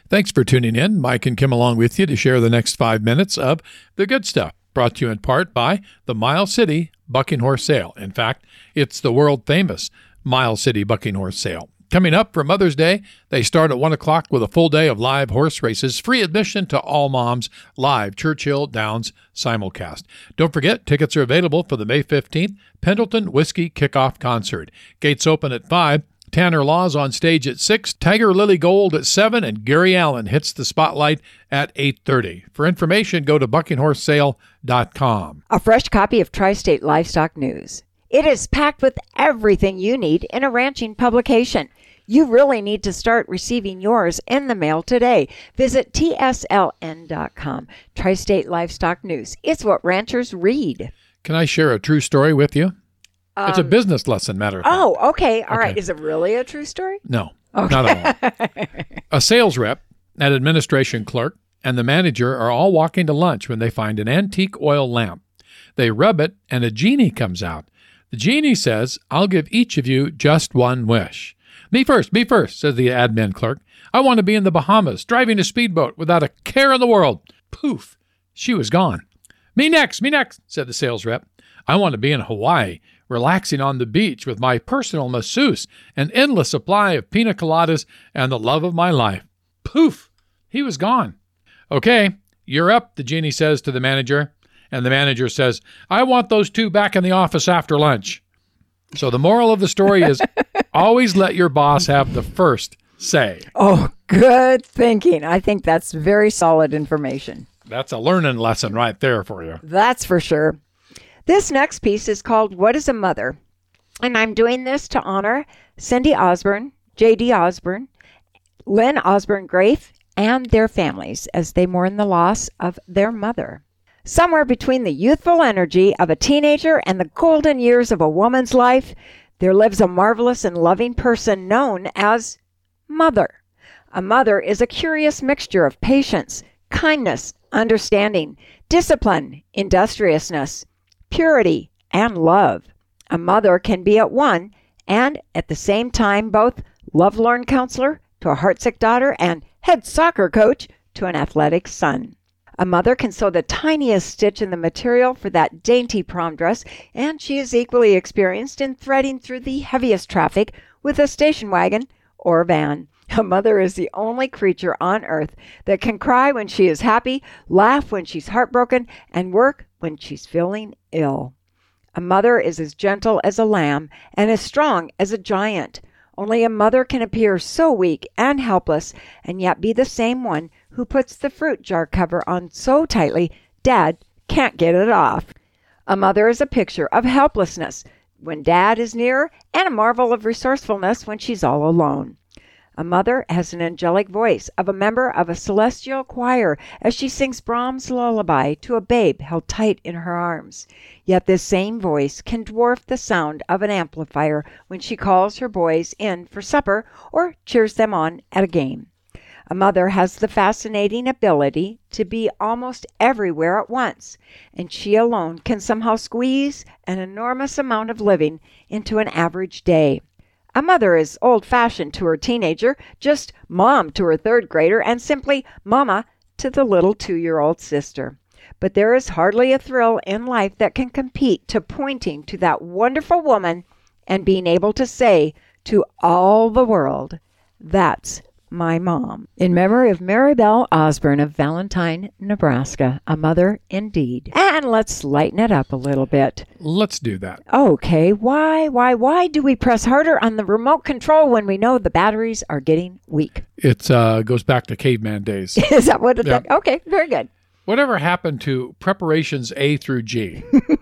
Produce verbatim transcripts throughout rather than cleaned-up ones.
Thanks for tuning in. Mike and Kim along with you to share the next five minutes of The Good Stuff, brought to you in part by the Miles City Bucking Horse Sale. In fact, it's the world-famous Miles City Bucking Horse Sale. Coming up for Mother's Day, they start at one o'clock with a full day of live horse races, free admission to all moms, live Churchill Downs simulcast. Don't forget, tickets are available for the May fifteenth Pendleton Whiskey Kickoff Concert. Gates open at five. Tanner Laws on stage at six, Tiger Lily Gold at seven, and Gary Allen hits the spotlight at eight thirty. For information, go to bucking horse sale dot com. A fresh copy of Tri-State Livestock News. It is packed with everything you need in a ranching publication. You really need to start receiving yours in the mail today. Visit T S L N dot com. Tri-State Livestock News. It's what ranchers read. Can I share a true story with you? Um, it's a business lesson, matter of fact. Oh, okay. All okay. right. Is it really a true story? No, okay. Not at all. A sales rep, an administration clerk, and the manager are all walking to lunch when they find an antique oil lamp. They rub it, and a genie comes out. The genie says, "I'll give each of you just one wish." "Me first, me first," says the admin clerk. "I want to be in the Bahamas, driving a speedboat without a care in the world." Poof, she was gone. "Me next, me next," said the sales rep. "I want to be in Hawaii, relaxing on the beach with my personal masseuse, an endless supply of pina coladas, and the love of my life." Poof, he was gone. "Okay, you're up," the genie says to the manager. And the manager says, "I want those two back in the office after lunch." So the moral of the story is always let your boss have the first say. Oh, good thinking. I think that's very solid information. That's a learning lesson right there for you. That's for sure. This next piece is called What is a Mother? And I'm doing this to honor Cindy Osborne, J D Osborne, Lynn Osborne Grafe, and their families as they mourn the loss of their mother. Somewhere between the youthful energy of a teenager and the golden years of a woman's life, there lives a marvelous and loving person known as mother. A mother is a curious mixture of patience, kindness, understanding, discipline, industriousness, purity, and love. A mother can be at one and at the same time both lovelorn counselor to a heartsick daughter and head soccer coach to an athletic son. A mother can sew the tiniest stitch in the material for that dainty prom dress, and she is equally experienced in threading through the heaviest traffic with a station wagon or van. A mother is the only creature on earth that can cry when she is happy, laugh when she's heartbroken, and work when she's feeling ill. A mother is as gentle as a lamb and as strong as a giant. Only a mother can appear so weak and helpless and yet be the same one who puts the fruit jar cover on so tightly Dad can't get it off. A mother is a picture of helplessness when Dad is near and a marvel of resourcefulness when she's all alone. A mother has an angelic voice of a member of a celestial choir as she sings Brahms' lullaby to a babe held tight in her arms. Yet this same voice can dwarf the sound of an amplifier when she calls her boys in for supper or cheers them on at a game. A mother has the fascinating ability to be almost everywhere at once, and she alone can somehow squeeze an enormous amount of living into an average day. A mother is old-fashioned to her teenager, just mom to her third grader, and simply mama to the little two-year-old sister. But there is hardly a thrill in life that can compete to pointing to that wonderful woman and being able to say to all the world, "That's my mom." In memory of Maribel Osborne of Valentine, Nebraska, a mother indeed. And let's lighten it up a little bit. Let's do that. Okay, why, why, why do we press harder on the remote control when we know the batteries are getting weak? It uh, goes back to caveman days. Is that what it's Yeah. like? Okay, very good. Whatever happened to preparations A through G?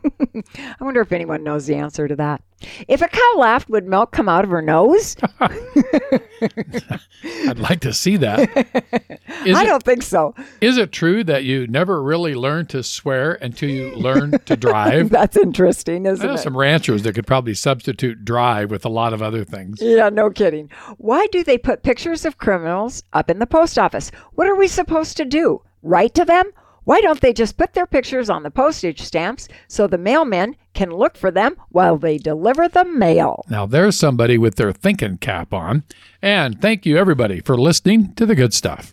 I wonder if anyone knows the answer to that. If a cow laughed, would milk come out of her nose? I'd like to see that. Is I it, don't think so. Is it true that you never really learn to swear until you learn to drive? That's interesting, isn't I know it? some ranchers that could probably substitute drive with a lot of other things. Yeah, no kidding. Why do they put pictures of criminals up in the post office? What are we supposed to do? Write to them? Why don't they just put their pictures on the postage stamps so the mailmen can look for them while they deliver the mail? Now, there's somebody with their thinking cap on. And thank you, everybody, for listening to The Good Stuff.